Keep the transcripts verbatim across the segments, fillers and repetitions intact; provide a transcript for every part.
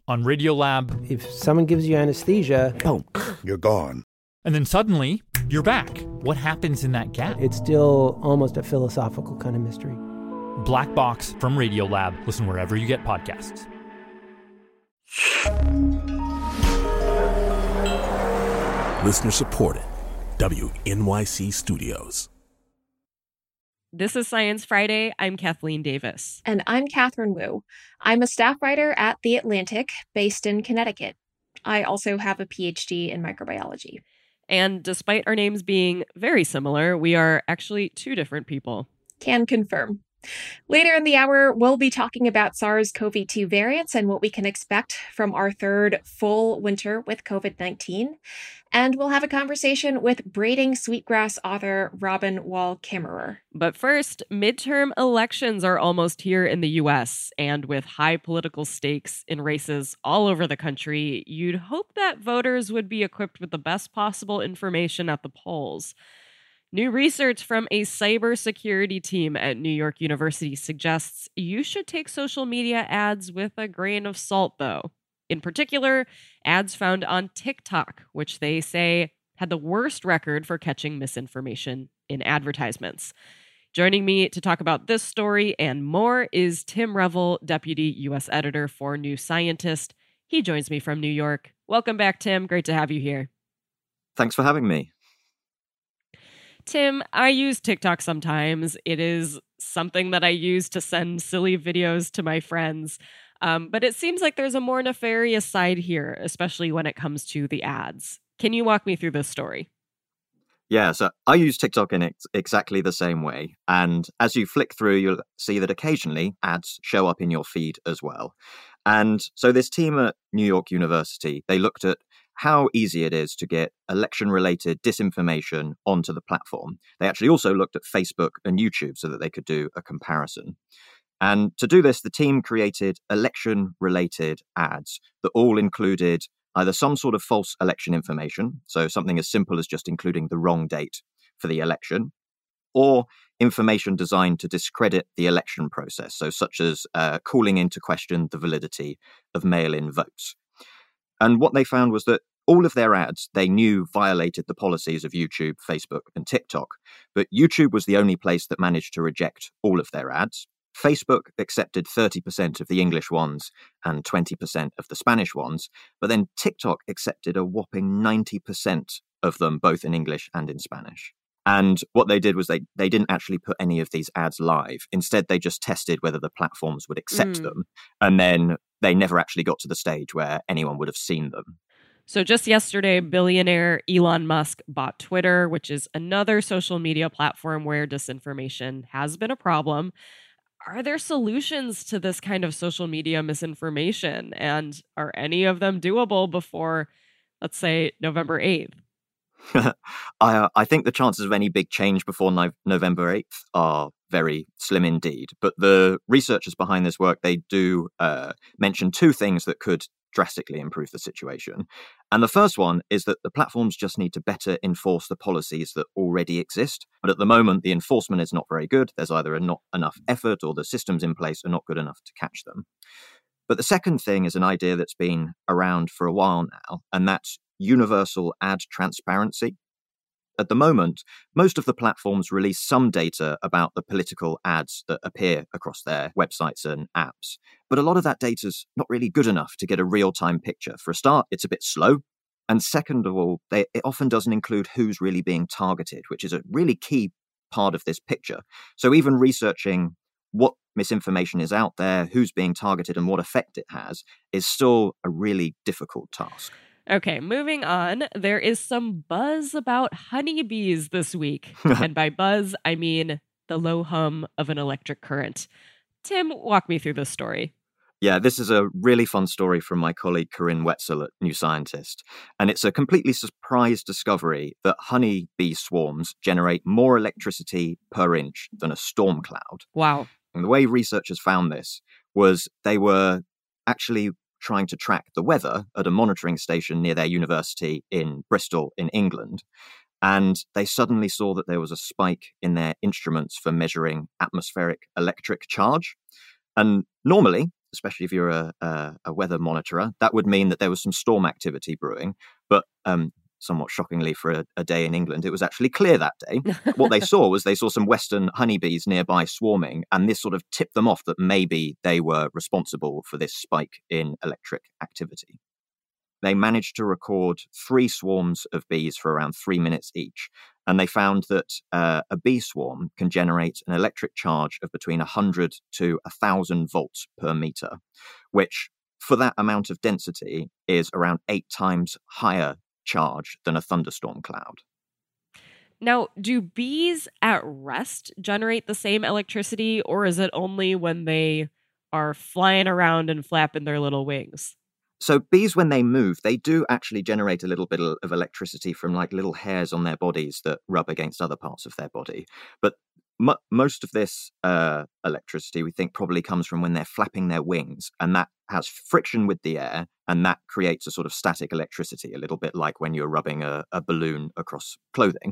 On Radiolab, if someone gives you anesthesia, boom, you're gone. And then suddenly, you're back. What happens in that gap? It's still almost a philosophical kind of mystery. Black Box from Radiolab. Listen wherever you get podcasts. Listener supported. W N Y C Studios. This is Science Friday. I'm Kathleen Davis. And I'm Catherine Wu. I'm a staff writer at The Atlantic, based in Connecticut. I also have a P H D in microbiology. And despite our names being very similar, we are actually two different people. Can confirm. Later in the hour, we'll be talking about SARS-C o V two variants and what we can expect from our third full winter with COVID nineteen. And we'll have a conversation with braiding sweetgrass author Robin Wall Kimmerer. But first, midterm elections are almost here in the U S, and with high political stakes in races all over the country, you'd hope that voters would be equipped with the best possible information at the polls. New research from a cybersecurity team at New York University suggests you should take social media ads with a grain of salt, though. In particular, ads found on TikTok, which they say had the worst record for catching misinformation in advertisements. Joining me to talk about this story and more is Tim Revel, Deputy U S Editor for New Scientist. He joins me from New York. Welcome back, Tim. Great to have you here. Thanks for having me. Tim, I use TikTok sometimes. It is something that I use to send silly videos to my friends. Um, but it seems like there's a more nefarious side here, especially when it comes to the ads. Can you walk me through this story? Yeah, so I use TikTok in ex- exactly the same way. And as you flick through, you'll see that occasionally ads show up in your feed as well. And so this team at New York University, they looked at how easy it is to get election-related disinformation onto the platform. They actually also looked at Facebook and YouTube so that they could do a comparison. And to do this, the team created election-related ads that all included either some sort of false election information, so something as simple as just including the wrong date for the election, or information designed to discredit the election process, so such as uh, calling into question the validity of mail-in votes. And what they found was that all of their ads, they knew violated the policies of YouTube, Facebook, and TikTok. But YouTube was the only place that managed to reject all of their ads. Facebook accepted thirty percent of the English ones and twenty percent of the Spanish ones. But then TikTok accepted a whopping ninety percent of them, both in English and in Spanish. And what they did was they, they didn't actually put any of these ads live. Instead, they just tested whether the platforms would accept mm. them. And then they never actually got to the stage where anyone would have seen them. So just yesterday, billionaire Elon Musk bought Twitter, which is another social media platform where disinformation has been a problem. Are there solutions to this kind of social media misinformation? And are any of them doable before, let's say, November eighth? I, uh, I think the chances of any big change before no- November eighth are very slim indeed. But the researchers behind this work, they do uh, mention two things that could drastically improve the situation. And the first one is that the platforms just need to better enforce the policies that already exist. But at the moment, the enforcement is not very good. There's either a not enough effort or the systems in place are not good enough to catch them. But the second thing is an idea that's been around for a while now, and that's universal ad transparency. At the moment, most of the platforms release some data about the political ads that appear across their websites and apps. But a lot of that data is not really good enough to get a real-time picture. For a start, it's a bit slow. And second of all, they, it often doesn't include who's really being targeted, which is a really key part of this picture. So even researching what misinformation is out there, who's being targeted, and what effect it has is still a really difficult task. Okay, moving on. There is some buzz about honeybees this week. And by buzz, I mean the low hum of an electric current. Tim, walk me through this story. Yeah, this is a really fun story from my colleague Corinne Wetzel at New Scientist. And it's a completely surprise discovery that honeybee swarms generate more electricity per inch than a storm cloud. Wow. And the way researchers found this was they were actually trying to track the weather at a monitoring station near their university in Bristol, in England. And they suddenly saw that there was a spike in their instruments for measuring atmospheric electric charge. And normally, especially if you're a, a, a weather monitorer, that would mean that there was some storm activity brewing. But um, somewhat shockingly for a, a day in England, it was actually clear that day. What they saw was they saw some western honeybees nearby swarming, and this sort of tipped them off that maybe they were responsible for this spike in electric activity. They managed to record three swarms of bees for around three minutes each, and they found that uh, a bee swarm can generate an electric charge of between one hundred to one thousand volts per meter, which for that amount of density is around eight times higher charge than a thunderstorm cloud. Now, do bees at rest generate the same electricity, or is it only when they are flying around and flapping their little wings? So bees, when they move, they do actually generate a little bit of electricity from like little hairs on their bodies that rub against other parts of their body. But m- most of this uh, electricity, we think, probably comes from when they're flapping their wings, and that has friction with the air, and that creates a sort of static electricity, a little bit like when you're rubbing a, a balloon across clothing.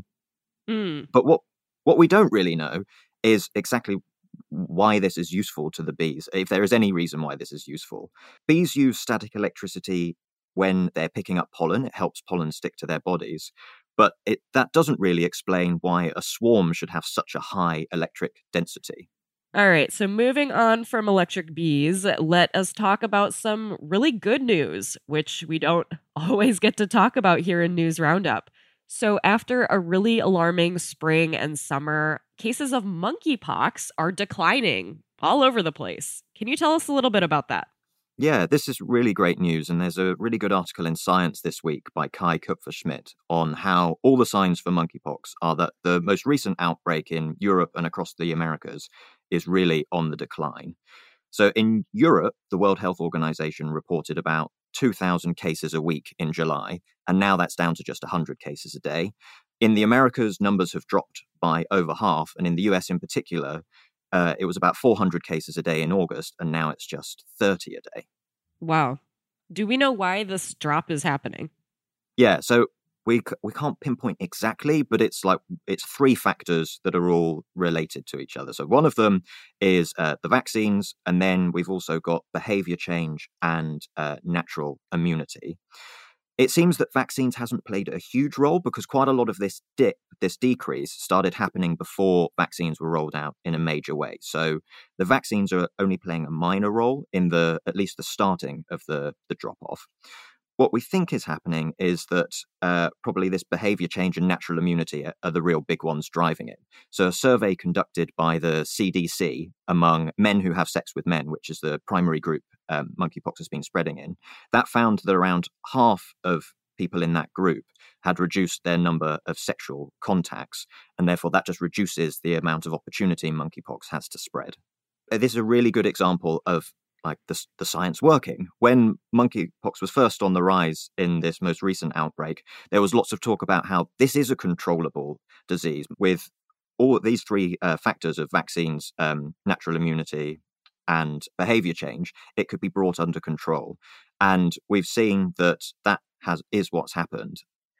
Mm. But what what we don't really know is exactly why this is useful to the bees, if there is any reason why this is useful. Bees use static electricity when they're picking up pollen. It helps pollen stick to their bodies. But it, that doesn't really explain why a swarm should have such a high electric density. All right, so moving on from electric bees, let us talk about some really good news, which we don't always get to talk about here in News Roundup. So after a really alarming spring and summer, cases of monkeypox are declining all over the place. Can you tell us a little bit about that? Yeah, this is really great news. And there's a really good article in Science this week by Kai Kupferschmidt on how all the signs for monkeypox are that the most recent outbreak in Europe and across the Americas is really on the decline. So in Europe, the World Health Organization reported about two thousand cases a week in July, and now that's down to just one hundred cases a day. In the Americas, numbers have dropped by over half, and in the U S in particular, uh, it was about four hundred cases a day in August, and now it's just thirty a day. Wow. Do we know why this drop is happening? Yeah, so we we can't pinpoint exactly, but it's like it's three factors that are all related to each other. So one of them is uh, the vaccines, and then we've also got behavior change and uh, natural immunity. It seems that vaccines hasn't played a huge role because quite a lot of this dip, this decrease started happening before vaccines were rolled out in a major way. So the vaccines are only playing a minor role in the at least the starting of the, the drop-off. What we think is happening is that uh, probably this behavior change and natural immunity are, are the real big ones driving it. So a survey conducted by the C D C among men who have sex with men, which is the primary group um, monkeypox has been spreading in, that found that around half of people in that group had reduced their number of sexual contacts, and therefore that just reduces the amount of opportunity monkeypox has to spread. This is a really good example of like the, the science working. When monkeypox was first on the rise in this most recent outbreak, there was lots of talk about how this is a controllable disease with all these three uh, factors of vaccines, um, natural immunity, and behavior change. It could be brought under control. And we've seen that that has is what's happened.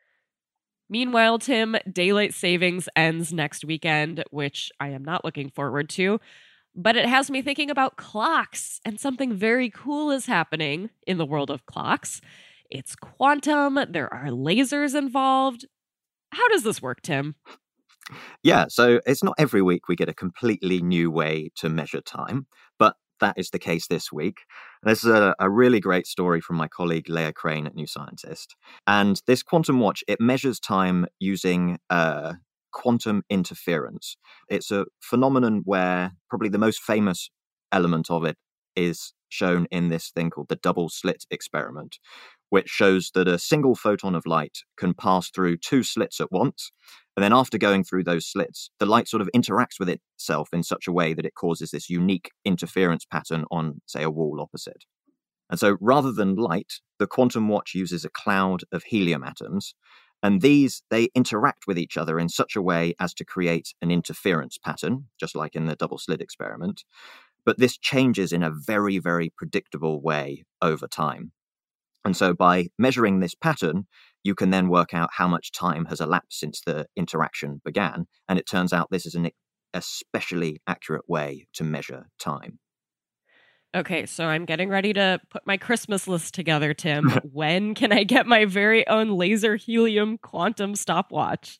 Meanwhile, Tim, daylight savings ends next weekend, which I am not looking forward to. But it has me thinking about clocks, and something very cool is happening in the world of clocks. It's quantum, there are lasers involved. How does this work, Tim? Yeah, so it's not every week we get a completely new way to measure time, but that is the case this week. This is a, a really great story from my colleague Leah Crane at New Scientist. And this quantum watch, it measures time using uh, quantum interference. It's a phenomenon where probably the most famous element of it is shown in this thing called the double slit experiment, which shows that a single photon of light can pass through two slits at once. And then after going through those slits, the light sort of interacts with itself in such a way that it causes this unique interference pattern on, say, a wall opposite. And so rather than light, the quantum watch uses a cloud of helium atoms. And these, they interact with each other in such a way as to create an interference pattern, just like in the double slit experiment. But this changes in a very, very predictable way over time. And so by measuring this pattern, you can then work out how much time has elapsed since the interaction began. And it turns out this is an especially accurate way to measure time. Okay, so I'm getting ready to put my Christmas list together, Tim. When can I get my very own laser helium quantum stopwatch?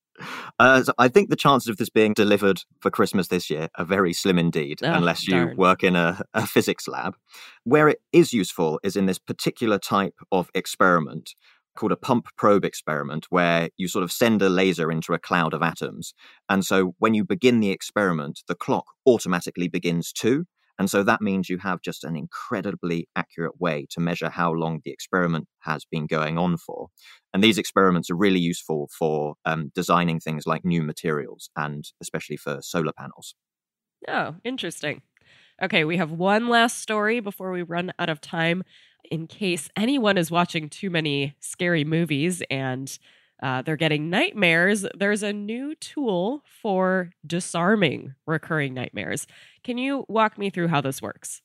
Uh, so I think the chances of this being delivered for Christmas this year are very slim indeed, Oh, unless you darn. work in a, a physics lab. Where it is useful is in this particular type of experiment called a pump probe experiment, where you sort of send a laser into a cloud of atoms. And so when you begin the experiment, the clock automatically begins too. And so that means you have just an incredibly accurate way to measure how long the experiment has been going on for. And these experiments are really useful for um, designing things like new materials and especially for solar panels. Oh, interesting. Okay, we have one last story before we run out of time. In case anyone is watching too many scary movies and uh, they're getting nightmares, there's a new tool for disarming recurring nightmares. Can you walk me through how this works?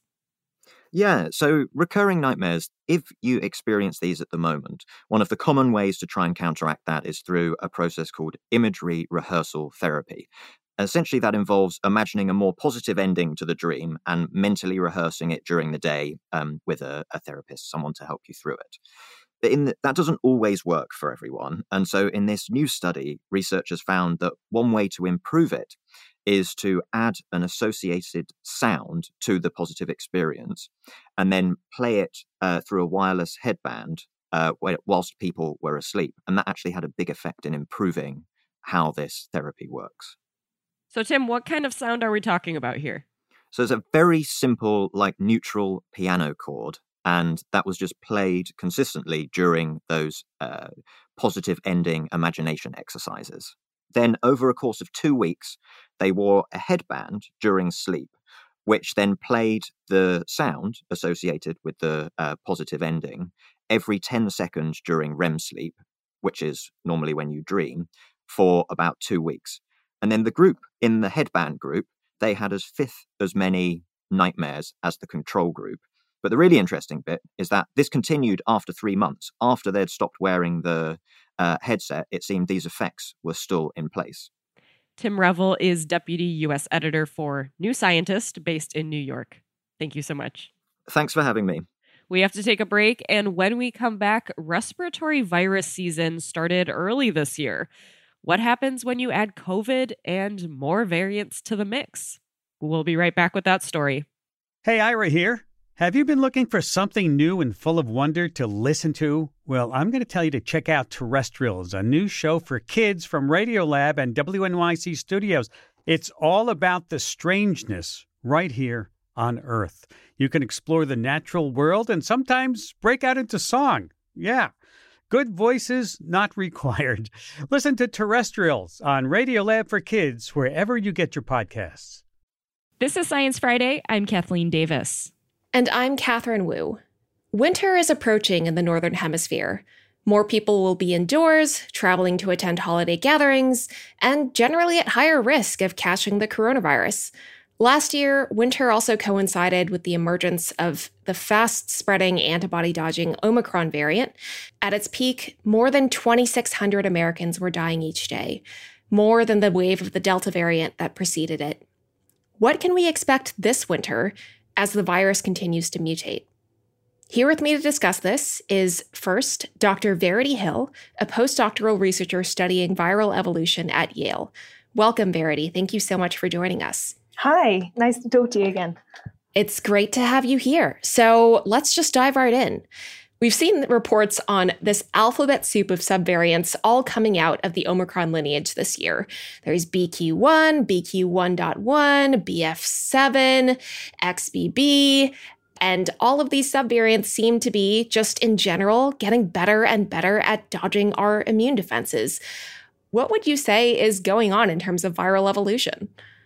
Yeah, so recurring nightmares, if you experience these at the moment, one of the common ways to try and counteract that is through a process called imagery rehearsal therapy. Essentially, that involves imagining a more positive ending to the dream and mentally rehearsing it during the day um, with a, a therapist, someone to help you through it. But in the, that doesn't always work for everyone. And so in this new study, researchers found that one way to improve it is to add an associated sound to the positive experience and then play it uh, through a wireless headband uh, whilst people were asleep. And that actually had a big effect in improving how this therapy works. So, Tim, what kind of sound are we talking about here? So it's a very simple, like neutral piano chord. And that was just played consistently during those uh, positive ending imagination exercises. Then over a course of two weeks, they wore a headband during sleep, which then played the sound associated with the uh, positive ending every ten seconds during R E M sleep, which is normally when you dream, for about two weeks. And then the group in the headband group, they had as fifth as many nightmares as the control group. But the really interesting bit is that this continued after three months. After they'd stopped wearing the uh, headset, it seemed these effects were still in place. Tim Revel is Deputy U S Editor for New Scientist based in New York. Thank you so much. Thanks for having me. We have to take a break, and when we come back, respiratory virus season started early this year. What happens when you add COVID and more variants to the mix? We'll be right back with that story. Hey, Ira here. Have you been looking for something new and full of wonder to listen to? Well, I'm going to tell you to check out Terrestrials, a new show for kids from Radiolab and W N Y C Studios. It's all about the strangeness right here on Earth. You can explore the natural world and sometimes break out into song. Yeah, good voices not required. Listen to Terrestrials on Radiolab for Kids, wherever you get your podcasts. This is Science Friday. I'm Kathleen Davis. And I'm Catherine Wu. Winter is approaching in the Northern Hemisphere. More people will be indoors, traveling to attend holiday gatherings, and generally at higher risk of catching the coronavirus. Last year, winter also coincided with the emergence of the fast-spreading antibody-dodging Omicron variant. At its peak, more than twenty-six hundred Americans were dying each day, more than the wave of the Delta variant that preceded it. What can we expect this winter as the virus continues to mutate? Here with me to discuss this is, first, Doctor Verity Hill, a postdoctoral researcher studying viral evolution at Yale. Welcome, Verity. Thank you so much for joining us. Hi, nice to talk to you again. It's great to have you here. So let's just dive right in. We've seen reports on this alphabet soup of subvariants all coming out of the Omicron lineage this year. There's B Q one, B Q one point one, B F seven, X B B, and all of these subvariants seem to be, just in general, getting better and better at dodging our immune defenses. What would you say is going on in terms of viral evolution?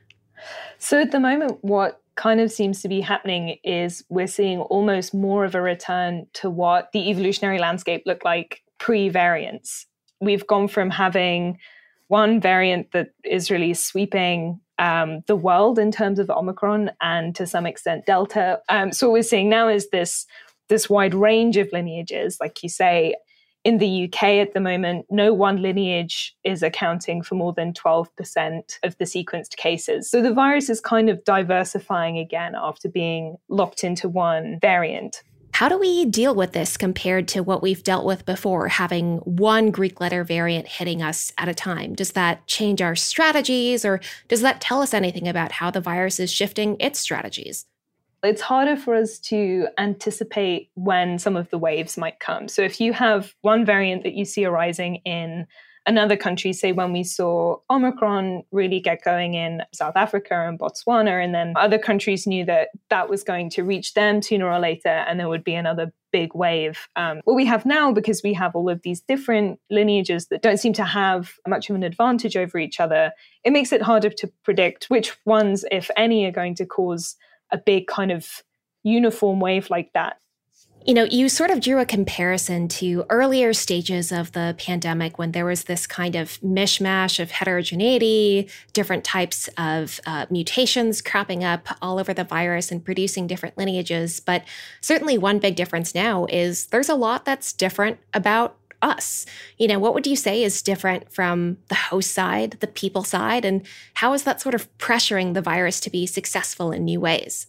So at the moment, what kind of seems to be happening is we're seeing almost more of a return to what the evolutionary landscape looked like pre-variants. We've gone from having one variant that is really sweeping um, the world in terms of Omicron and to some extent Delta. Um, so what we're seeing now is this, this wide range of lineages, like you say. In the U K at the moment, no one lineage is accounting for more than twelve percent of the sequenced cases. So the virus is kind of diversifying again after being locked into one variant. How do we deal with this compared to what we've dealt with before, having one Greek letter variant hitting us at a time? Does that change our strategies, or does that tell us anything about how the virus is shifting its strategies? It's harder for us to anticipate when some of the waves might come. So if you have one variant that you see arising in another country, say when we saw Omicron really get going in South Africa and Botswana, and then other countries knew that that was going to reach them sooner or later, and there would be another big wave. Um, what we have now, because we have all of these different lineages that don't seem to have much of an advantage over each other, it makes it harder to predict which ones, if any, are going to cause a big kind of uniform wave like that. You know, you sort of drew a comparison to earlier stages of the pandemic when there was this kind of mishmash of heterogeneity, different types of uh, mutations cropping up all over the virus and producing different lineages. But certainly one big difference now is there's a lot that's different about us. You know, what would you say is different from the host side, the people side, and how is that sort of pressuring the virus to be successful in new ways?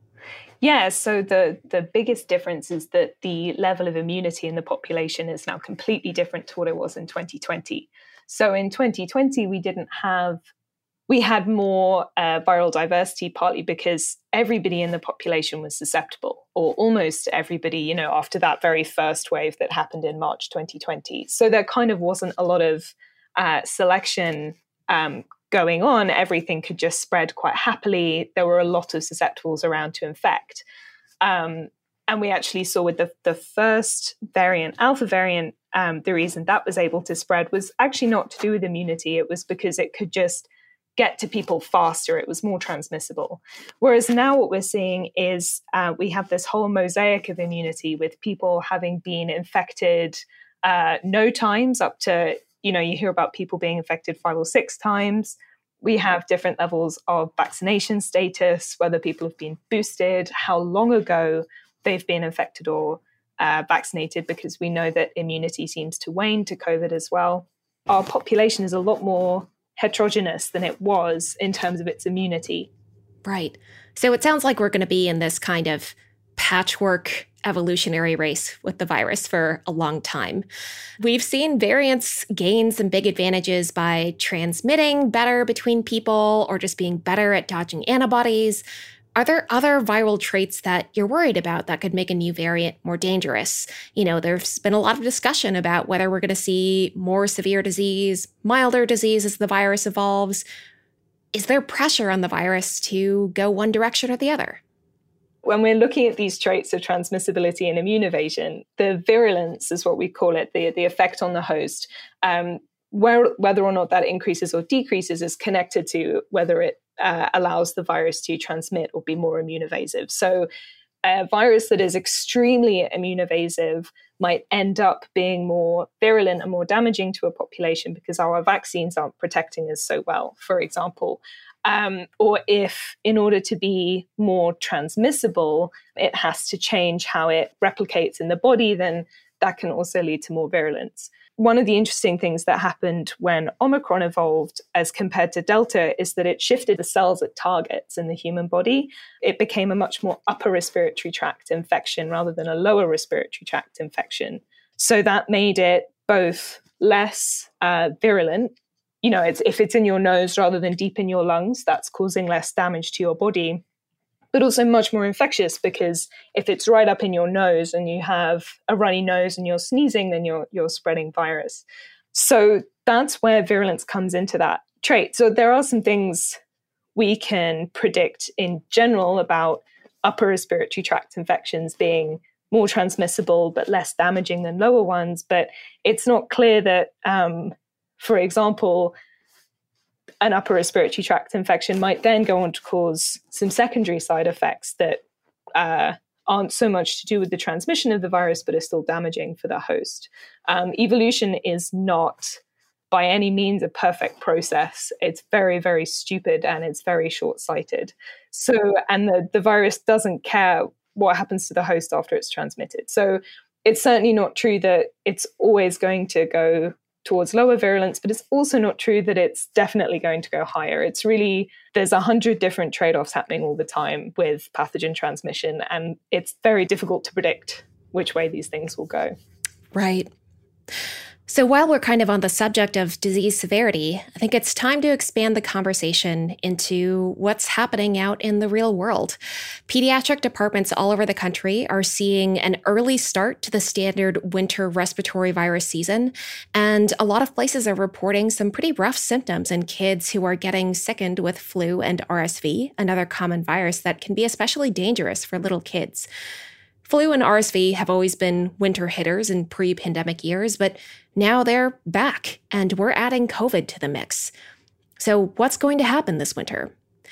Yeah, so the, the biggest difference is that the level of immunity in the population is now completely different to what it was in twenty twenty. So in twenty twenty, we didn't have, we had more uh, viral diversity, partly because everybody in the population was susceptible, or almost everybody, you know, after that very first wave that happened in March twenty twenty. So there kind of wasn't a lot of uh, selection um going on. Everything could just spread quite happily. There were a lot of susceptibles around to infect. Um, and we actually saw with the, the first variant, alpha variant, um, the reason that was able to spread was actually not to do with immunity. It was because it could just get to people faster. It was more transmissible. Whereas now what we're seeing is uh, we have this whole mosaic of immunity with people having been infected uh, no times up to, you know, you hear about people being infected five or six times. We have different levels of vaccination status, whether people have been boosted, how long ago they've been infected or uh, vaccinated, because we know that immunity seems to wane to COVID as well. Our population is a lot more heterogeneous than it was in terms of its immunity. Right. So it sounds like we're going to be in this kind of patchwork evolutionary race with the virus for a long time. We've seen variants gain some big advantages by transmitting better between people or just being better at dodging antibodies. Are there other viral traits that you're worried about that could make a new variant more dangerous? You know, there's been a lot of discussion about whether we're going to see more severe disease, milder disease as the virus evolves. Is there pressure on the virus to go one direction or the other? When we're looking at these traits of transmissibility and immune evasion, the virulence is what we call it, the, the effect on the host, um, where, whether or not that increases or decreases is connected to whether it uh, allows the virus to transmit or be more immune evasive. So a virus that is extremely immune evasive might end up being more virulent and more damaging to a population because our vaccines aren't protecting us so well, for example. Um, or if, in order to be more transmissible, it has to change how it replicates in the body, then that can also lead to more virulence. One of the interesting things that happened when Omicron evolved as compared to Delta is that it shifted the cells it targets in the human body. It became a much more upper respiratory tract infection rather than a lower respiratory tract infection. So that made it both less uh, virulent. You know, it's, if it's in your nose rather than deep in your lungs, that's causing less damage to your body, but also much more infectious because if it's right up in your nose and you have a runny nose and you're sneezing, then you're you're spreading virus. So that's where virulence comes into that trait. So there are some things we can predict in general about upper respiratory tract infections being more transmissible but less damaging than lower ones, but it's not clear that um, for example, an upper respiratory tract infection might then go on to cause some secondary side effects that uh, aren't so much to do with the transmission of the virus, but are still damaging for the host. Um, evolution is not by any means a perfect process. It's very, very stupid and it's very short-sighted. So, and the, the virus doesn't care what happens to the host after it's transmitted. So it's certainly not true that it's always going to go towards lower virulence, but it's also not true that it's definitely going to go higher. It's really, there's a hundred different trade-offs happening all the time with pathogen transmission, and it's very difficult to predict which way these things will go. Right. So while we're kind of on the subject of disease severity, I think it's time to expand the conversation into what's happening out in the real world. Pediatric departments all over the country are seeing an early start to the standard winter respiratory virus season, and a lot of places are reporting some pretty rough symptoms in kids who are getting sickened with flu and R S V, another common virus that can be especially dangerous for little kids. Flu and R S V have always been winter hitters in pre-pandemic years, but now they're back, and we're adding COVID to the mix. So what's going to happen this winter?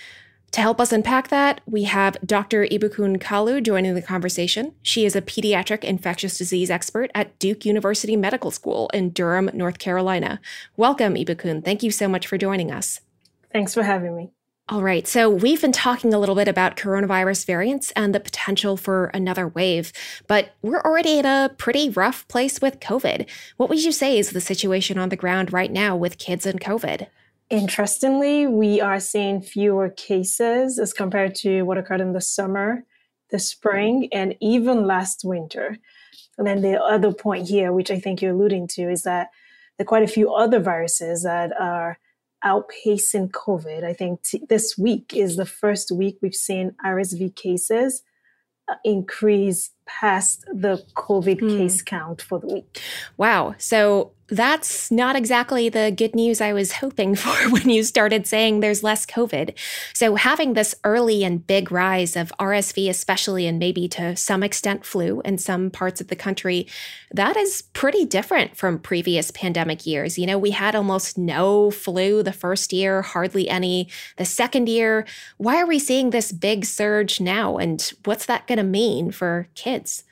To help us unpack that, we have Doctor Ibukun Kalu joining the conversation. She is a pediatric infectious disease expert at Duke University Medical School in Durham, North Carolina. Welcome, Ibukun. Thank you so much for joining us. Thanks for having me. All right, so we've been talking a little bit about coronavirus variants and the potential for another wave, but we're already in a pretty rough place with COVID. What would you say is the situation on the ground right now with kids and COVID? Interestingly, we are seeing fewer cases as compared to what occurred in the summer, the spring, and even last winter. And then the other point here, which I think you're alluding to, is that there are quite a few other viruses that are outpacing COVID. I think t- this week is the first week we've seen R S V cases uh, increase past the COVID mm. case count for the week. Wow. So that's not exactly the good news I was hoping for when you started saying there's less COVID. So having this early and big rise of R S V, especially, and maybe to some extent flu in some parts of the country, that is pretty different from previous pandemic years. You know, we had almost no flu the first year, hardly any the second year. Why are we seeing this big surge now? And what's that going to mean for kids?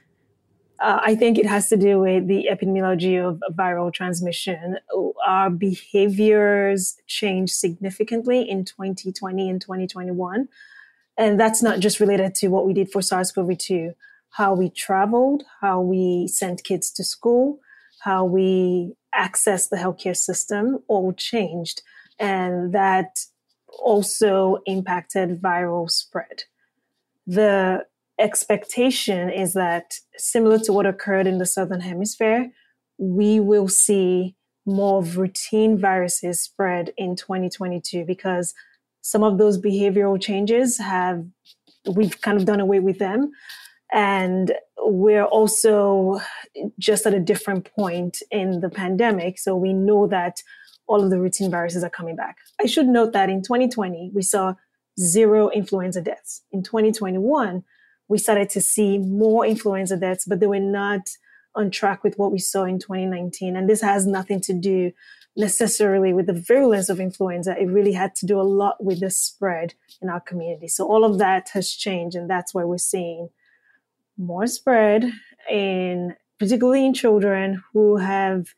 Uh, I think it has to do with the epidemiology of viral transmission. Our behaviors changed significantly in twenty twenty and twenty twenty-one. And that's not just related to what we did for SARS-CoV two, how we traveled, how we sent kids to school, how we accessed the healthcare system, all changed. And that also impacted viral spread. The expectation is that, similar to what occurred in the Southern Hemisphere, we will see more of routine viruses spread in twenty twenty-two because some of those behavioral changes have, we've kind of done away with them. And we're also just at a different point in the pandemic. So we know that all of the routine viruses are coming back. I should note that in twenty twenty, we saw zero influenza deaths. In twenty twenty-one, we started to see more influenza deaths, but they were not on track with what we saw in twenty nineteen. And this has nothing to do necessarily with the virulence of influenza. It really had to do a lot with the spread in our community. So all of that has changed, and that's why we're seeing more spread, in particularly in children who have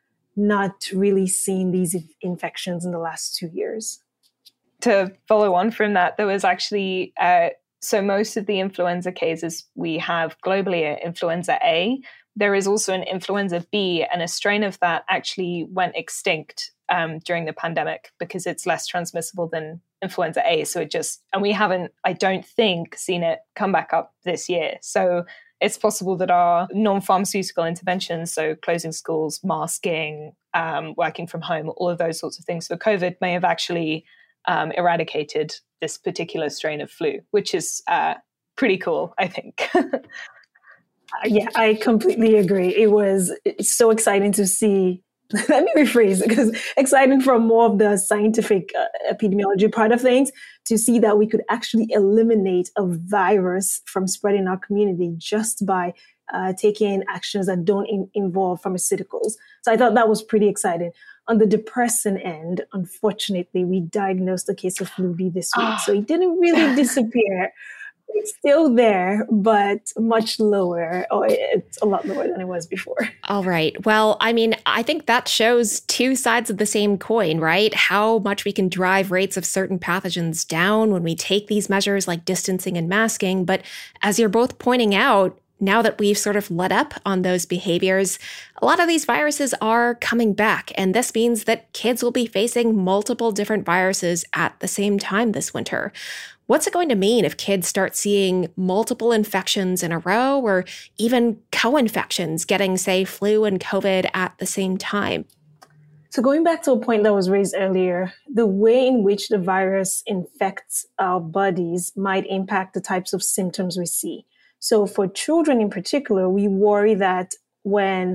not really seen these infections in the last two years. To follow on from that, there was actually... Uh, So most of the influenza cases we have globally are influenza A. There is also an influenza B, and a strain of that actually went extinct um, during the pandemic because it's less transmissible than influenza A. So it just, and we haven't, I don't think, seen it come back up this year. So it's possible that our non-pharmaceutical interventions, so closing schools, masking, um, working from home, all of those sorts of things for COVID may have actually um, eradicated this particular strain of flu, which is uh, pretty cool, I think. Yeah, I completely agree. It was so exciting to see, let me rephrase it, because exciting from more of the scientific uh, epidemiology part of things, to see that we could actually eliminate a virus from spreading our community just by uh, taking actions that don't in- involve pharmaceuticals. So I thought that was pretty exciting. On the depressing end, unfortunately, we diagnosed a case of flu B this week. So it didn't really disappear. It's still there, but much lower. Oh, it's a lot lower than it was before. All right. Well, I mean, I think that shows two sides of the same coin, right? How much we can drive rates of certain pathogens down when we take these measures like distancing and masking. But as you're both pointing out, now that we've sort of let up on those behaviors, a lot of these viruses are coming back. And this means that kids will be facing multiple different viruses at the same time this winter. What's it going to mean if kids start seeing multiple infections in a row, or even co-infections, getting, say, flu and COVID at the same time? So going back to a point that was raised earlier, the way in which the virus infects our bodies might impact the types of symptoms we see. So for children in particular, we worry that when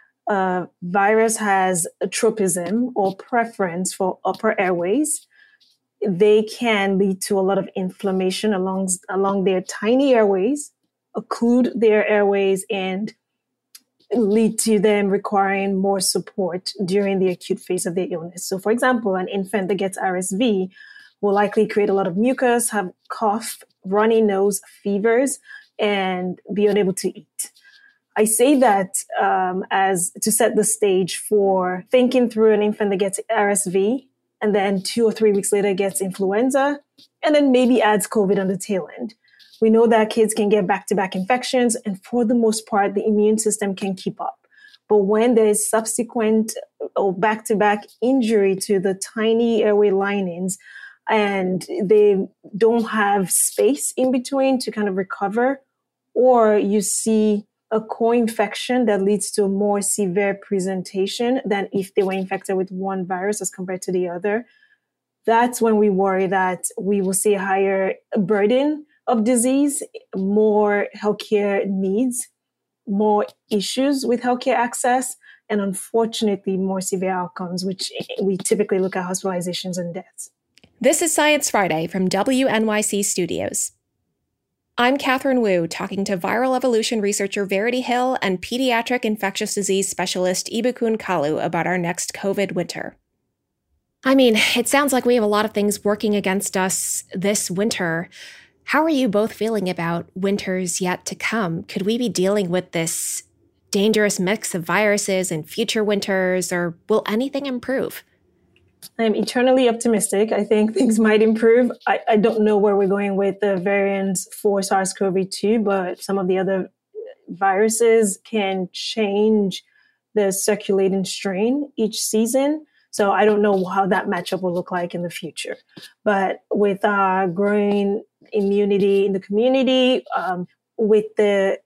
a virus has a tropism or preference for upper airways, they can lead to a lot of inflammation along, along their tiny airways, occlude their airways, and lead to them requiring more support during the acute phase of their illness. So for example, an infant that gets R S V will likely create a lot of mucus, have cough, runny nose, fevers, and be unable to eat. I say that um, as to set the stage for thinking through an infant that gets R S V and then two or three weeks later gets influenza and then maybe adds COVID on the tail end. We know that kids can get back-to-back infections, and for the most part, the immune system can keep up. But when there is subsequent or back-to-back injury to the tiny airway linings, and they don't have space in between to kind of recover, or you see a co-infection that leads to a more severe presentation than if they were infected with one virus as compared to the other, that's when we worry that we will see a higher burden of disease, more healthcare needs, more issues with healthcare access, and unfortunately, more severe outcomes, which we typically look at hospitalizations and deaths. This is Science Friday from W N Y C Studios. I'm Catherine Wu, talking to viral evolution researcher Verity Hill and pediatric infectious disease specialist Ibukun Kalu about our next COVID winter. I mean, it sounds like we have a lot of things working against us this winter. How are you both feeling about winters yet to come? Could we be dealing with this dangerous mix of viruses in future winters, or will anything improve? I'm eternally optimistic. I think things might improve. I, I don't know where we're going with the variants for SARS-C o V two, but some of the other viruses can change the circulating strain each season. So I don't know how that matchup will look like in the future. But with our growing immunity in the community, um, with the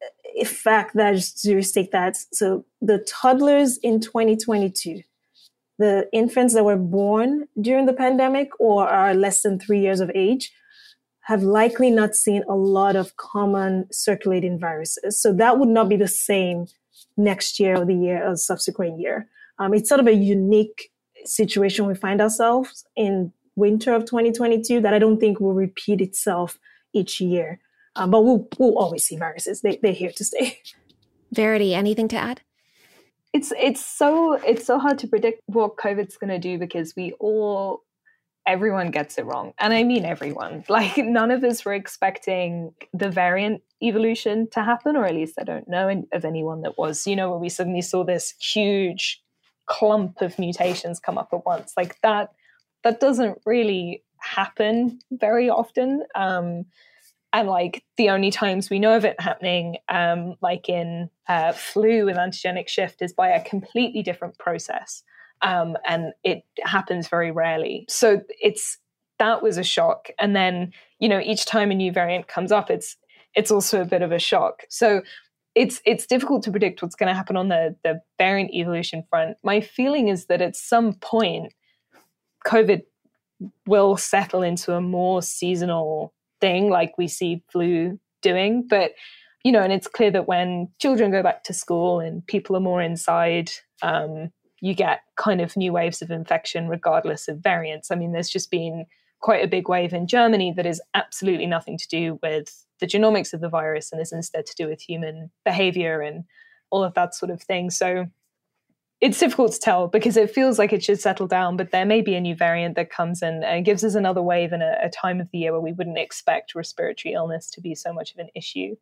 fact that, just to restate that, so the toddlers in twenty twenty-two, the infants that were born during the pandemic or are less than three years of age, have likely not seen a lot of common circulating viruses. So that would not be the same next year or the year or subsequent year. Um, it's sort of a unique situation we find ourselves in winter of twenty twenty-two that I don't think will repeat itself each year. Um, but we'll, we'll always see viruses. They, they're here to stay. Verity, anything to add? It's it's so it's so hard to predict what COVID's going to do because we all, everyone gets it wrong. And I mean everyone. Like, none of us were expecting the variant evolution to happen, or at least I don't know of anyone that was, you know, where we suddenly saw this huge clump of mutations come up at once. Like that, that doesn't really happen very often. Um, and like the only times we know of it happening, um, like in uh, flu with antigenic shift, is by a completely different process. Um, and it happens very rarely. So it's, that was a shock. And then, you know, each time a new variant comes up, it's, it's also a bit of a shock. So it's, it's difficult to predict what's going to happen on the, the variant evolution front. My feeling is that at some point, COVID will settle into a more seasonal thing like we see flu doing. But, you know, and it's clear that when children go back to school and people are more inside, um, you get kind of new waves of infection regardless of variants. I mean, there's just been quite a big wave in Germany that is absolutely nothing to do with the genomics of the virus and is instead to do with human behavior and all of that sort of thing. So it's difficult to tell because it feels like it should settle down, but there may be a new variant that comes in and gives us another wave in a, a time of the year where we wouldn't expect respiratory illness to be so much of an issue.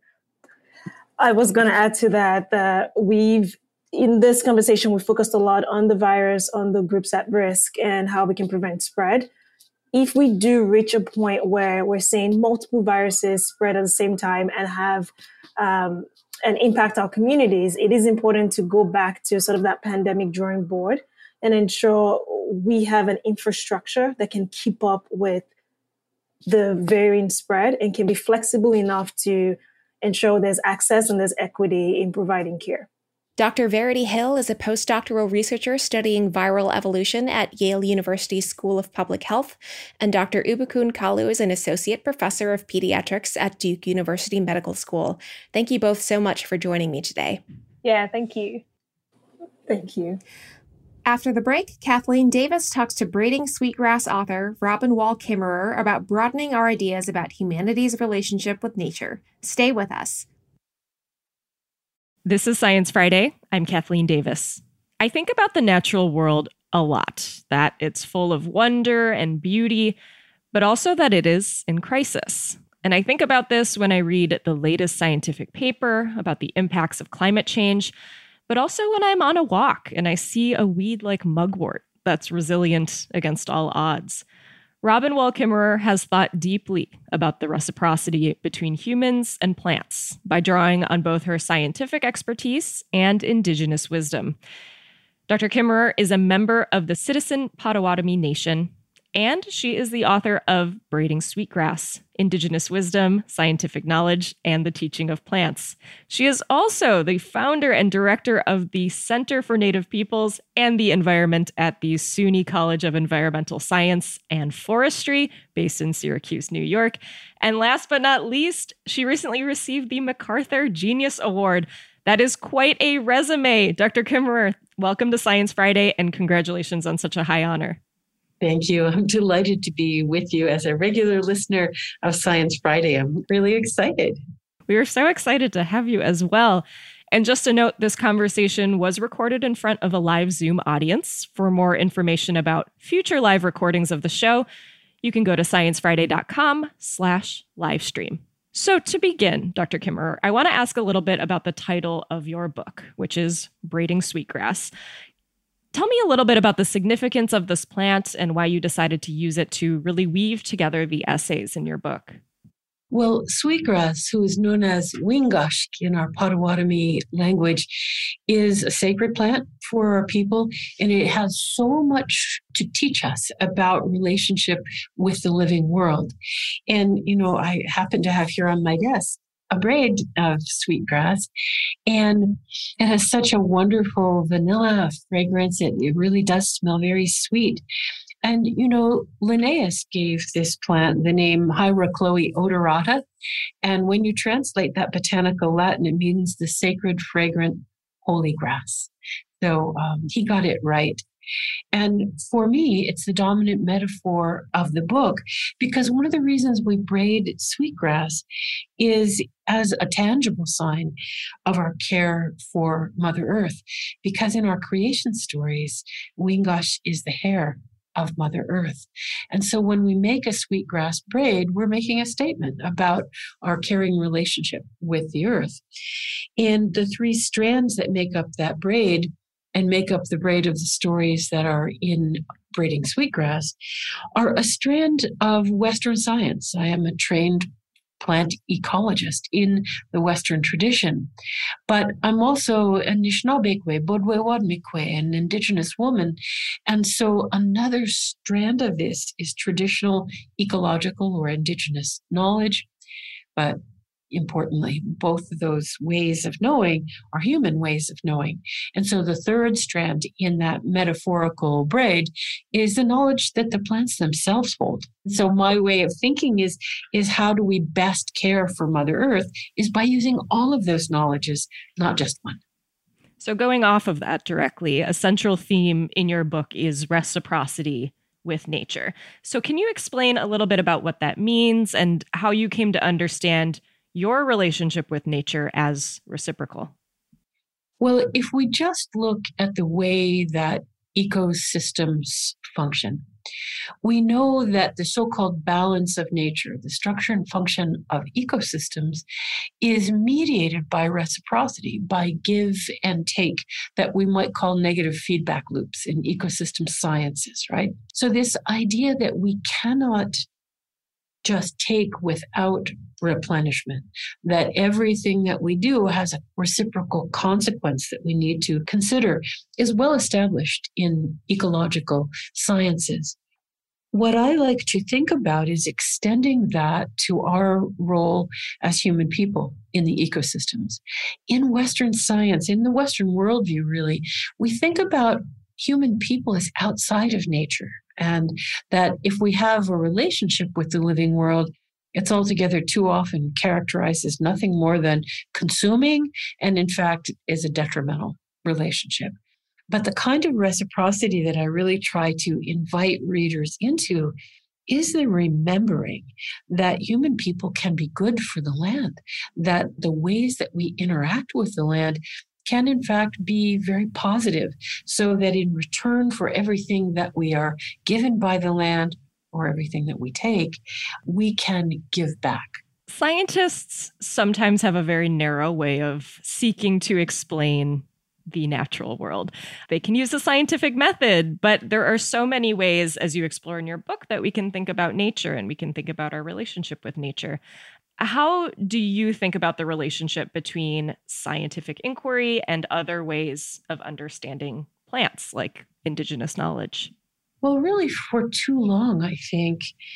I was going to add to that that we've, in this conversation, we focused a lot on the virus, on the groups at risk and how we can prevent spread. if we do reach a point where we're seeing multiple viruses spread at the same time and have um, and impact our communities, it is important to go back to sort of that pandemic drawing board and ensure we have an infrastructure that can keep up with the variant spread and can be flexible enough to ensure there's access and there's equity in providing care. Doctor Verity Hill is a postdoctoral researcher studying viral evolution at Yale University School of Public Health, and Doctor Ubukun Kalu is an associate professor of pediatrics at Duke University Medical School. Thank you both so much for joining me today. Yeah, thank you. Thank you. After the break, Kathleen Davis talks to Braiding Sweetgrass author Robin Wall Kimmerer about broadening our ideas about humanity's relationship with nature. Stay with us. This is Science Friday. I'm Kathleen Davis. I think about the natural world a lot, that it's full of wonder and beauty, but also that it is in crisis. And I think about this when I read the latest scientific paper about the impacts of climate change, but also when I'm on a walk and I see a weed like mugwort that's resilient against all odds. Robin Wall Kimmerer has thought deeply about the reciprocity between humans and plants by drawing on both her scientific expertise and indigenous wisdom. Doctor Kimmerer is a member of the Citizen Potawatomi Nation, and she is the author of Braiding Sweetgrass, Indigenous Wisdom, Scientific Knowledge, and the Teaching of Plants. She is also the founder and director of the Center for Native Peoples and the Environment at the SUNY College of Environmental Science and Forestry, based in Syracuse, New York. And last but not least, she recently received the MacArthur Genius Award. That is quite a resume. Doctor Kimmerer, welcome to Science Friday, and congratulations on such a high honor. Thank you. I'm delighted to be with you as a regular listener of Science Friday. I'm really excited. We are so excited to have you as well. And just a note, this conversation was recorded in front of a live Zoom audience. For more information about future live recordings of the show, you can go to sciencefriday.com slash live stream. So to begin, Doctor Kimmerer, I want to ask a little bit about the title of your book, which is Braiding Sweetgrass. Tell me a little bit about the significance of this plant and why you decided to use it to really weave together the essays in your book. Well, sweetgrass, who is known as Wingashk in our Potawatomi language, is a sacred plant for our people, and it has so much to teach us about relationship with the living world. And, you know, I happen to have here on my desk a braid of sweetgrass, and it has such a wonderful vanilla fragrance. It, it really does smell very sweet. And, you know, Linnaeus gave this plant the name Hierocloe odorata. And when you translate that botanical Latin, it means the sacred, fragrant, holy grass. So um, he got it right. And for me, it's the dominant metaphor of the book, because one of the reasons we braid sweetgrass is as a tangible sign of our care for Mother Earth, because in our creation stories, Wingash is the hair of Mother Earth. And so when we make a sweetgrass braid, we're making a statement about our caring relationship with the earth. And the three strands that make up that braid and make up the braid of the stories that are in Braiding Sweetgrass are a strand of Western science. I am a trained plant ecologist in the Western tradition, but I'm also a Nishnabekwe, Bodwe-Wadmikwe, an indigenous woman. And so another strand of this is traditional ecological or indigenous knowledge, but importantly, both of those ways of knowing are human ways of knowing. And so the third strand in that metaphorical braid is the knowledge that the plants themselves hold. So my way of thinking is, is how do we best care for Mother Earth is by using all of those knowledges, not just one. So going off of that directly, a central theme in your book is reciprocity with nature. So can you explain a little bit about what that means and how you came to understand your relationship with nature as reciprocal? Well, if we just look at the way that ecosystems function, We know that the so-called balance of nature, the structure and function of ecosystems, is mediated by reciprocity, by give and take, that we might call negative feedback loops in ecosystem sciences, right? So this idea that we cannot just take without replenishment, that everything that we do has a reciprocal consequence that we need to consider, is well established in ecological sciences. What I like to think about is extending that to our role as human people in the ecosystems. In Western science, in the Western worldview, really, we think about human people as outside of nature, and that if we have a relationship with the living world, it's altogether too often characterized as nothing more than consuming, and in fact is a detrimental relationship. But the kind of reciprocity that I really try to invite readers into is the remembering that human people can be good for the land, that the ways that we interact with the land can in fact be very positive, so that in return for everything that we are given by the land or everything that we take, we can give back. Scientists sometimes have a very narrow way of seeking to explain the natural world. They can use the scientific method, but there are so many ways, as you explore in your book, that we can think about nature and we can think about our relationship with nature. How do you think about the relationship between scientific inquiry and other ways of understanding plants, like indigenous knowledge? Well, really, for too long, I think,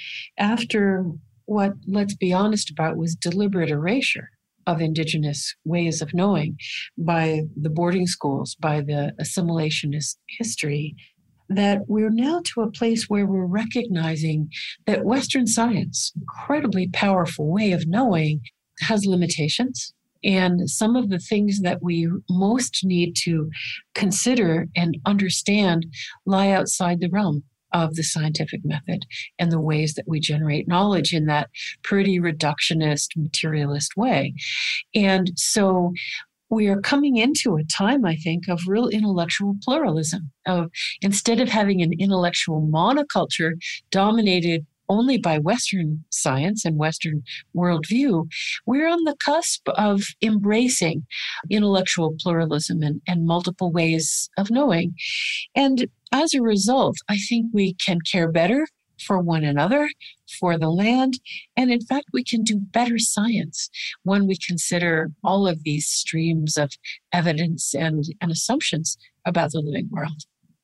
after what, let's be honest about, was deliberate erasure of indigenous ways of knowing by the boarding schools, by the assimilationist history, that we're now to a place where we're recognizing that Western science, incredibly powerful way of knowing, has limitations. And some of the things that we most need to consider and understand lie outside the realm of the scientific method and the ways that we generate knowledge in that pretty reductionist, materialist way. And so we are coming into a time, I think, of real intellectual pluralism. Of instead of having an intellectual monoculture dominated only by Western science and Western worldview, we're on the cusp of embracing intellectual pluralism and, and multiple ways of knowing. And as a result, I think we can care better for one another, for the land, and in fact, we can do better science when we consider all of these streams of evidence and, and assumptions about the living world.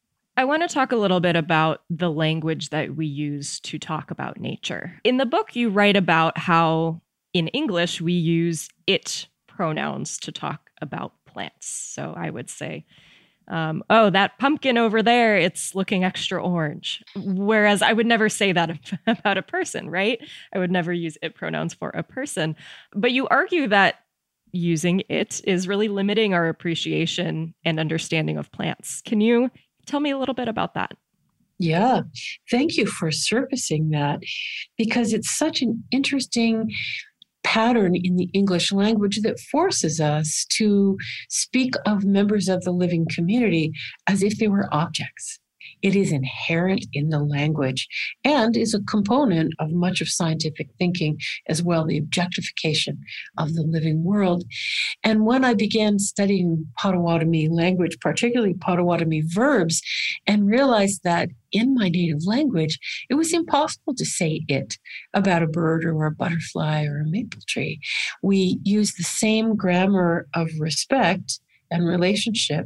I want to talk a little bit about the language that we use to talk about nature. In the book, you write about how in English we use it pronouns to talk about plants. So I would say, um, oh, that pumpkin over there, it's looking extra orange. Whereas I would never say that about a person, right? I would never use it pronouns for a person. But you argue that using it is really limiting our appreciation and understanding of plants. Can you tell me a little bit about that? Yeah, thank you for surfacing that, because it's such an interesting pattern in the English language that forces us to speak of members of the living community as if they were objects. It is inherent in the language and is a component of much of scientific thinking as well, the objectification of the living world. And when I began studying Potawatomi language, particularly Potawatomi verbs, and realized that in my native language, it was impossible to say it about a bird or a butterfly or a maple tree. We use the same grammar of respect and relationship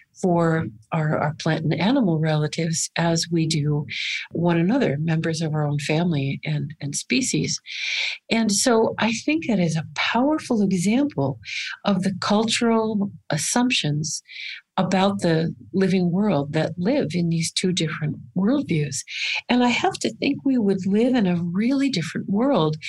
for our, our plant and animal relatives as we do one another, members of our own family and, and species. And so I think that is a powerful example of the cultural assumptions about the living world that live in these two different worldviews. And I have to think we would live in a really different world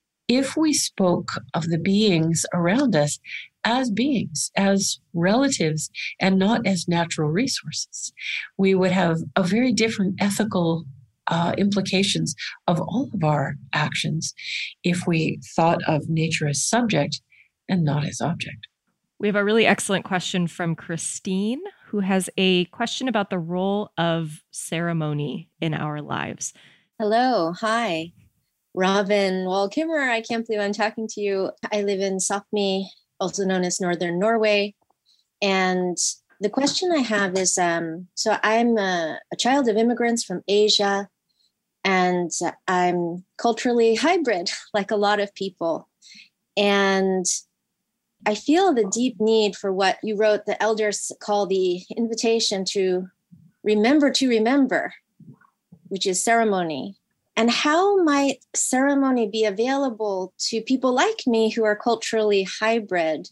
if we spoke of the beings around us as beings, as relatives, and not as natural resources. We would have a very different ethical uh, implications of all of our actions if we thought of nature as subject and not as object. We have a really excellent question from Christine, who has a question about the role of ceremony in our lives. Hello. Hi. Robin Wall-Kimmerer. I can't believe I'm talking to you. I live in Sápmi, also known as Northern Norway. And the question I have is, um, so I'm a, a child of immigrants from Asia, and I'm culturally hybrid, like a lot of people. And I feel the deep need for what you wrote, the elders call the invitation to remember to remember, which is ceremony. And how might ceremony be available to people like me who are culturally hybrid?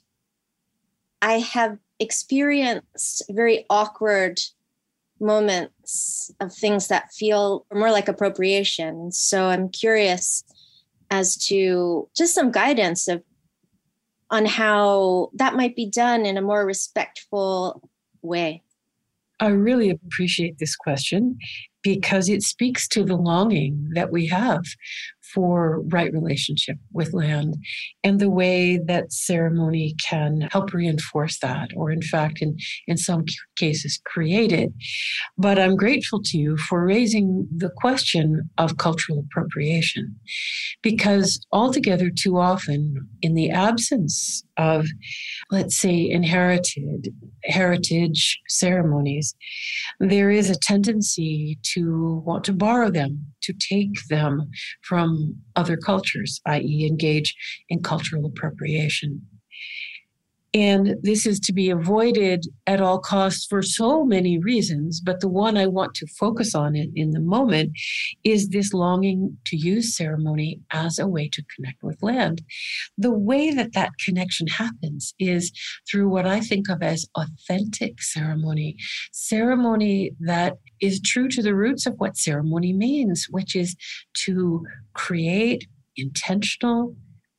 I have experienced very awkward moments of things that feel more like appropriation. So I'm curious as to just some guidance of on how that might be done in a more respectful way. I really appreciate this question because it speaks to the longing that we have for right relationship with land and the way that ceremony can help reinforce that, or in fact, in, in some cases, create it. But I'm grateful to you for raising the question of cultural appropriation, because altogether too often, in the absence of, let's say, inherited heritage ceremonies, there is a tendency to want to borrow them, to take them from other cultures, that is engage in cultural appropriation. And this is to be avoided at all costs for so many reasons, but the one I want to focus on in, in the moment is this longing to use ceremony as a way to connect with land. The way that that connection happens is through what I think of as authentic ceremony, ceremony that is true to the roots of what ceremony means, which is to create intentional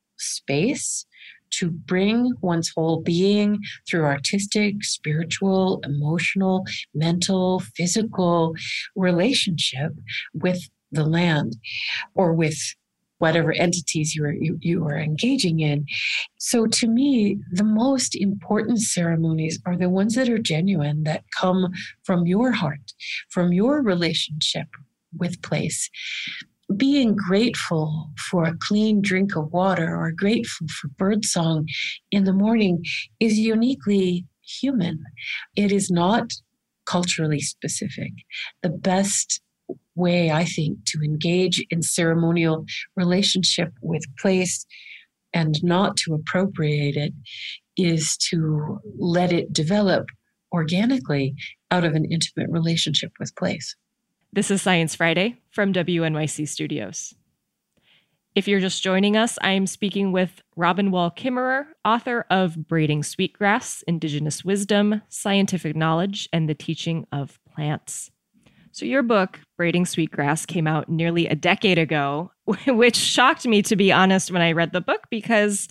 space to bring one's whole being through artistic, spiritual, emotional, mental, physical relationship with the land or with whatever entities you are, you, you are engaging in. So to me, the most important ceremonies are the ones that are genuine, that come from your heart, from your relationship with place. Being grateful for a clean drink of water or grateful for birdsong in the morning is uniquely human. It is not culturally specific. The best way, I think, to engage in ceremonial relationship with place and not to appropriate it is to let it develop organically out of an intimate relationship with place. This is Science Friday from W N Y C Studios. If you're just joining us, I'm speaking with Robin Wall-Kimmerer, author of Braiding Sweetgrass, Indigenous Wisdom, Scientific Knowledge, and the Teaching of Plants. So your book, Braiding Sweetgrass, came out nearly a decade ago, which shocked me, to be honest, when I read the book, because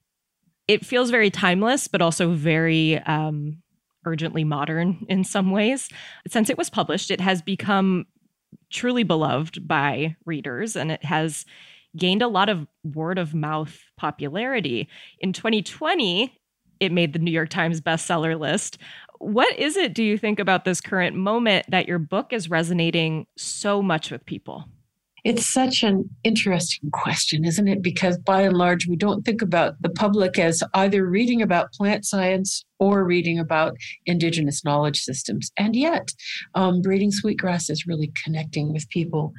it feels very timeless, but also very um, urgently modern in some ways. Since it was published, it has become truly beloved by readers, and it has gained a lot of word of mouth popularity. In twenty twenty, it made the New York Times bestseller list. What is it, do you think, about this current moment that your book is resonating so much with people? It's such an interesting question, isn't it? Because by and large, we don't think about the public as either reading about plant science or reading about indigenous knowledge systems. And yet, um, Braiding Sweetgrass is really connecting with people.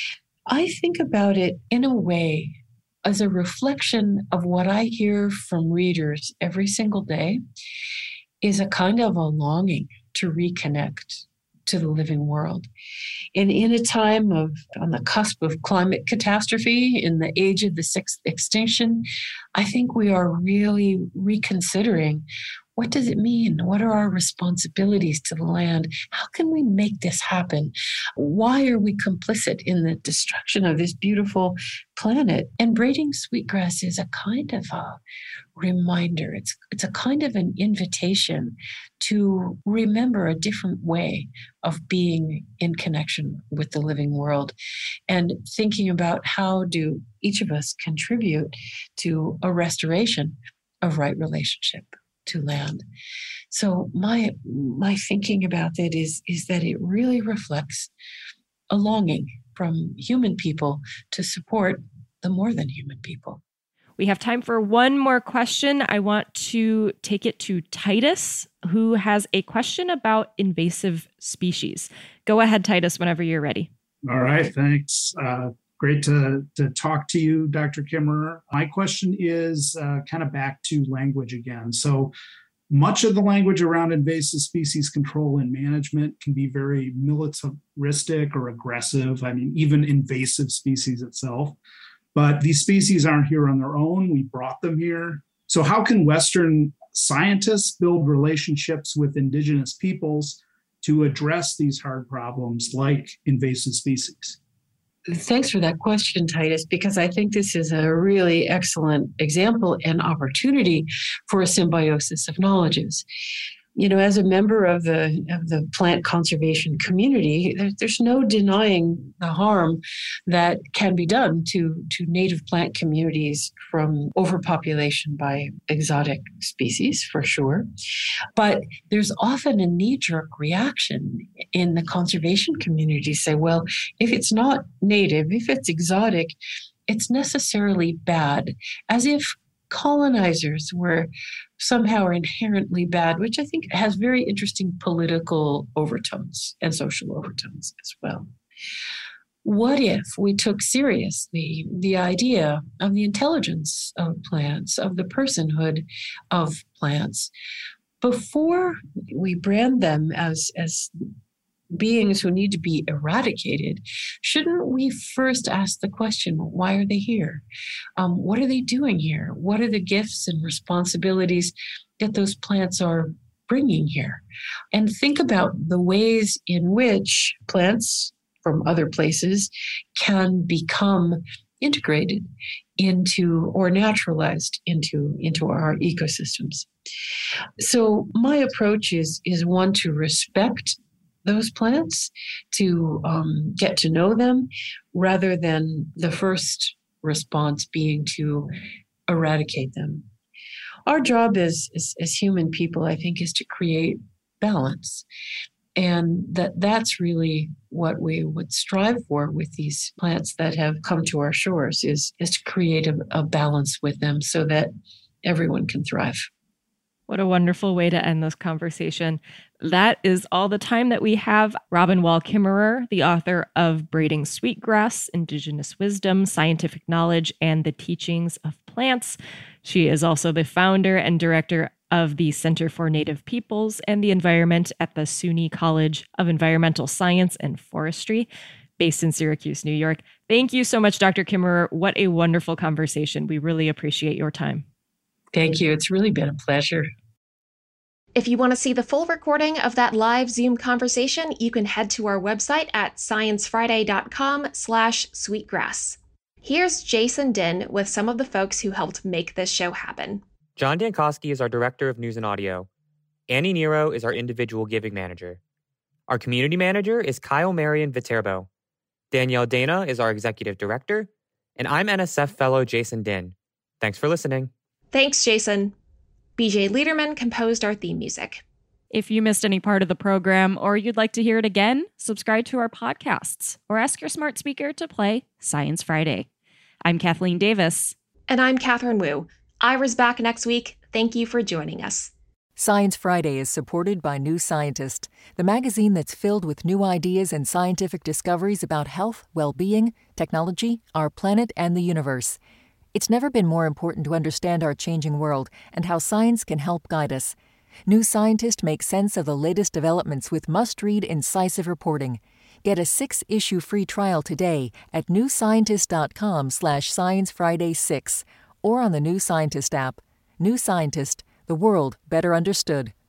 I think about it in a way as a reflection of what I hear from readers every single day is a kind of a longing to reconnect to the living world. And in a time of, on the cusp of climate catastrophe, in the age of the sixth extinction, I think we are really reconsidering, what does it mean? What are our responsibilities to the land? How can we make this happen? Why are we complicit in the destruction of this beautiful planet? And Braiding Sweetgrass is a kind of a reminder. It's, it's a kind of an invitation to remember a different way of being in connection with the living world and thinking about how do each of us contribute to a restoration of right relationship to land. So my my thinking about it is, is that it really reflects a longing from human people to support the more than human people. We have time for one more question. I want to take it to Titus, who has a question about invasive species. Go ahead, Titus, whenever you're ready. All right, thanks. Uh, great to, to talk to you, Doctor Kimmerer. My question is uh, kind of back to language again. So much of the language around invasive species control and management can be very militaristic or aggressive. I mean, even invasive species itself. But these species aren't here on their own. We brought them here. So how can Western scientists build relationships with indigenous peoples to address these hard problems like invasive species? Thanks for that question, Titus, because I think this is a really excellent example and opportunity for a symbiosis of knowledges. You know, as a member of the of the plant conservation community, there, there's no denying the harm that can be done to, to native plant communities from overpopulation by exotic species, for sure. But there's often a knee-jerk reaction in the conservation community to say, well, if it's not native, if it's exotic, it's necessarily bad, as if colonizers were somehow inherently bad, which I think has very interesting political overtones and social overtones as well. What if we took seriously the idea of the intelligence of plants, of the personhood of plants, before we brand them as, as beings who need to be eradicated? Shouldn't we first ask the question, why are they here? Um, what are they doing here? What are the gifts and responsibilities that those plants are bringing here? And think about the ways in which plants from other places can become integrated into or naturalized into, into our ecosystems. So my approach is, is one to respect those plants, to um, get to know them, rather than the first response being to eradicate them. Our job as, as, as human people, I think, is to create balance. And that that's really what we would strive for with these plants that have come to our shores, is, is to create a, a balance with them so that everyone can thrive. What a wonderful way to end this conversation. That is all the time that we have. Robin Wall Kimmerer, the author of Braiding Sweetgrass, Indigenous Wisdom, Scientific Knowledge, and the Teachings of Plants. She is also the founder and director of the Center for Native Peoples and the Environment at the SUNY College of Environmental Science and Forestry, based in Syracuse, New York. Thank you so much, Doctor Kimmerer. What a wonderful conversation. We really appreciate your time. Thank you. It's really been a pleasure. If you want to see the full recording of that live Zoom conversation, you can head to our website at sciencefriday.com slash sweetgrass. Here's Jason Din with some of the folks who helped make this show happen. John Dankosky is our Director of News and Audio. Annie Nero is our Individual Giving Manager. Our Community Manager is Kyle Marion Viterbo. Danielle Dana is our Executive Director. And I'm N S F Fellow Jason Din. Thanks for listening. Thanks, Jason. B J Liederman composed our theme music. If you missed any part of the program or you'd like to hear it again, subscribe to our podcasts or ask your smart speaker to play Science Friday. I'm Kathleen Davis. And I'm Catherine Wu. Ira's back next week. Thank you for joining us. Science Friday is supported by New Scientist, the magazine that's filled with new ideas and scientific discoveries about health, well-being, technology, our planet, and the universe. It's never been more important to understand our changing world and how science can help guide us. New Scientist makes sense of the latest developments with must-read, incisive reporting. Get a six-issue free trial today at newscientist.com slash sciencefriday6 or on the New Scientist app. New Scientist, the world better understood.